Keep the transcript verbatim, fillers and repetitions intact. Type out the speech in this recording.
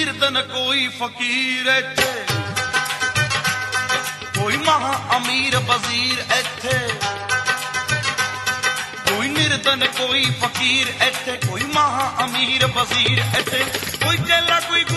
निर्धन कोई फकीर इत्थे, कोई महा अमीर वजीर इत्थे, कोई निर्धन कोई फकीर इत्थे, कोई महा अमीर वजीर इत्थे, कोई चेला कोई